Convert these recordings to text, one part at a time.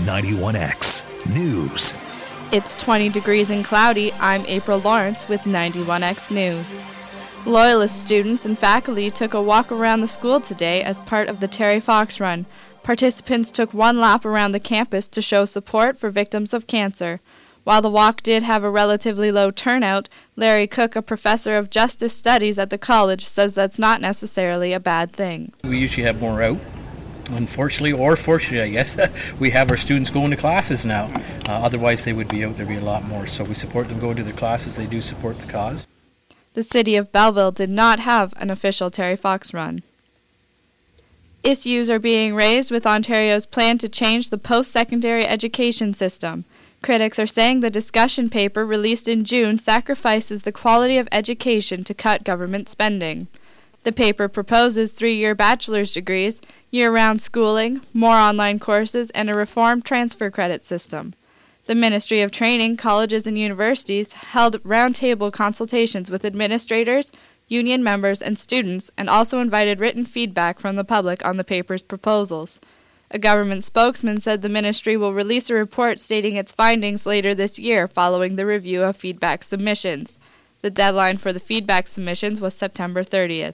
91X News. It's 20 degrees and cloudy. I'm April Lawrence with 91X News. Loyalist students and faculty took a walk around the school today as part of the Terry Fox Run. Participants took one lap around the campus to show support for victims of cancer. While the walk did have a relatively low turnout, Larry Cook, a professor of justice studies at the college, says that's not necessarily a bad thing. We usually have more out. Unfortunately, or fortunately, I guess, we have our students going to classes now. Otherwise, they would be out there be a lot more. So we support them going to their classes. They do support the cause. The city of Belleville did not have an official Terry Fox Run. Issues are being raised with Ontario's plan to change the post-secondary education system. Critics are saying the discussion paper released in June sacrifices the quality of education to cut government spending. The paper proposes 3-year bachelor's degrees, year-round schooling, more online courses, and a reformed transfer credit system. The Ministry of Training, Colleges and Universities held roundtable consultations with administrators, union members, and students, and also invited written feedback from the public on the paper's proposals. A government spokesman said the ministry will release a report stating its findings later this year following the review of feedback submissions. The deadline for the feedback submissions was September 30th.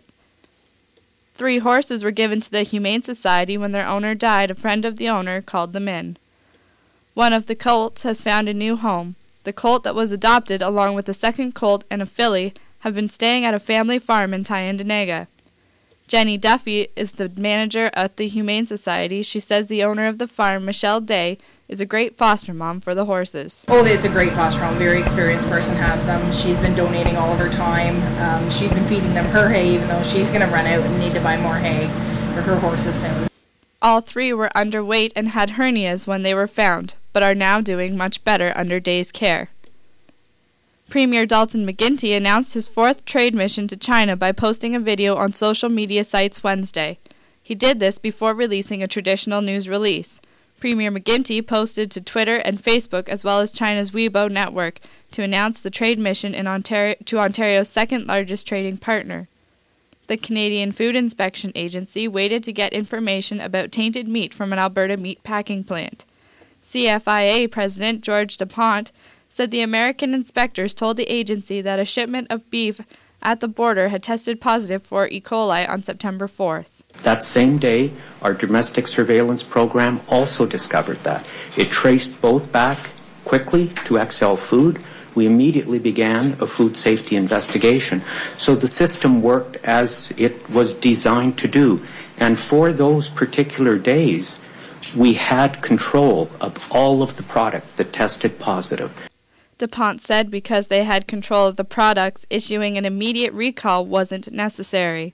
3 horses were given to the Humane Society when their owner died. A friend of the owner called them in. One of the colts has found a new home. The colt that was adopted, along with a second colt and a filly, have been staying at a family farm in Tyendinaga. Jenny Duffy is the manager at the Humane Society. She says the owner of the farm, Michelle Day, is a great foster mom for the horses. Oh, it's a great foster home. Very experienced person has them. She's been donating all of her time. She's been feeding them her hay, even though she's going to run out and need to buy more hay for her horses soon. All 3 were underweight and had hernias when they were found, but are now doing much better under Day's care. Premier Dalton McGuinty announced his 4th trade mission to China by posting a video on social media sites Wednesday. He did this before releasing a traditional news release. Premier McGuinty posted to Twitter and Facebook as well as China's Weibo network to announce the trade mission in Ontario's second-largest trading partner. The Canadian Food Inspection Agency waited to get information about tainted meat from an Alberta meat packing plant. CFIA President George DuPont said the American inspectors told the agency that a shipment of beef at the border had tested positive for E. coli on September 4th. That same day, our domestic surveillance program also discovered that. It traced both back quickly to XL Food. We immediately began a food safety investigation. So the system worked as it was designed to do. And for those particular days, we had control of all of the product that tested positive. DuPont said because they had control of the products, issuing an immediate recall wasn't necessary.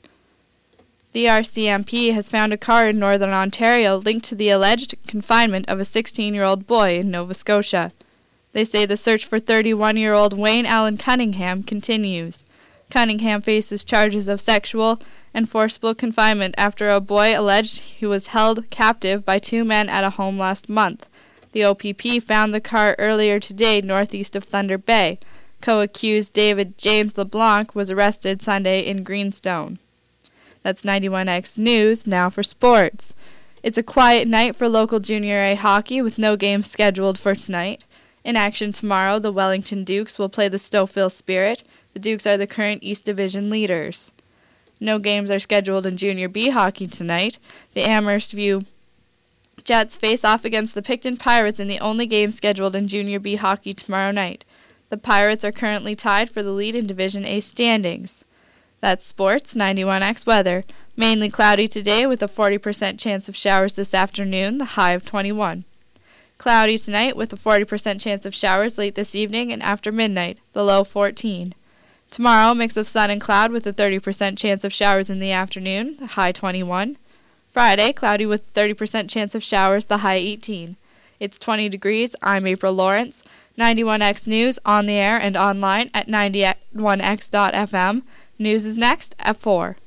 The RCMP has found a car in Northern Ontario linked to the alleged confinement of a 16-year-old boy in Nova Scotia. They say the search for 31-year-old Wayne Allen Cunningham continues. Cunningham faces charges of sexual and forcible confinement after a boy alleged he was held captive by 2 men at a home last month. The OPP found the car earlier today northeast of Thunder Bay. Co-accused David James LeBlanc was arrested Sunday in Greenstone. That's 91X News. Now for sports. It's a quiet night for local Junior A hockey with no games scheduled for tonight. In action tomorrow, the Wellington Dukes will play the Stouffville Spirit. The Dukes are the current East Division leaders. No games are scheduled in Junior B hockey tonight. The Amherst View Jets face off against the Picton Pirates in the only game scheduled in Junior B hockey tomorrow night. The Pirates are currently tied for the lead in Division A standings. That's sports. 91X weather. Mainly cloudy today with a 40% chance of showers this afternoon, the high of 21. Cloudy tonight with a 40% chance of showers late this evening and after midnight, the low 14. Tomorrow, mix of sun and cloud with a 30% chance of showers in the afternoon, the high 21. Friday, cloudy with a 30% chance of showers, the high 18. It's 20 degrees. I'm April Lawrence. 91X News on the air and online at 91x.fm. News is next at 4.